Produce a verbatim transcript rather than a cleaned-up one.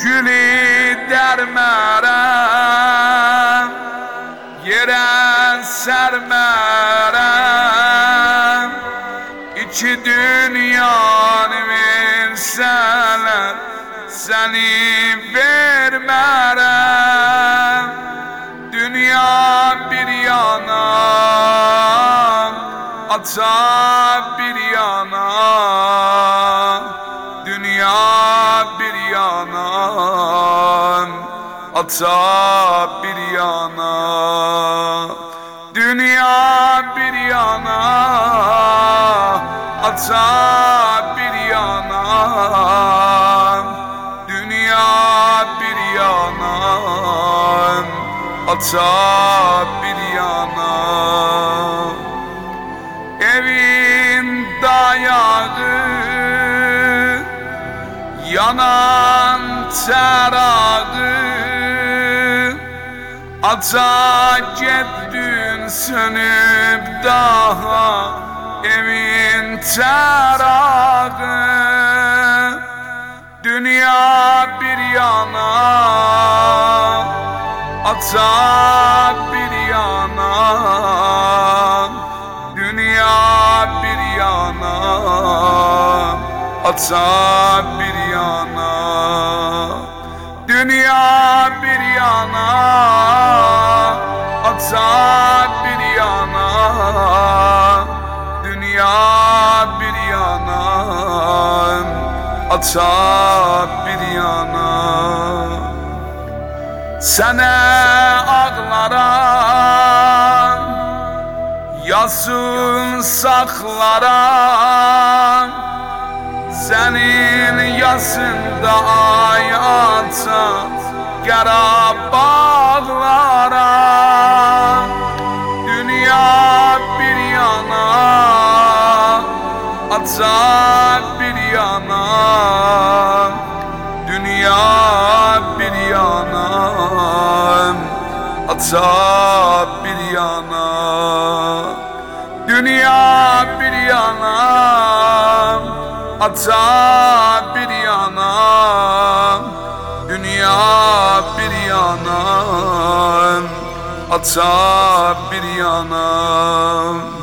Gülü dermərəm, yerə sərmərəm. İki dünyanı versələr, səni vermərəm. Dünya bir yana, ata bir yana. Dünya bir yana, ata bir yana. Dünya bir yana, ata bir yana. Dünya bir yana, ata bir yana. Evin dayağı, yanan çarağı. Ata getdin sönüb daha evin çarağı. Dünya bir yana, ata bir yana. Dünya bir yana, ata bir yana. Dünya bir yana, ata bir yana. Dünya bir yana, ata bir yana. Sənə ağlaram, yazın saxlaram. Sənin yazında ay ata, qara bağlaram. Dünya bir yana, ata bir yana. Dünya bir yana, ata bir yana. Dünya bir yana, ata bir yana. Dünya bir yana, ata bir yana.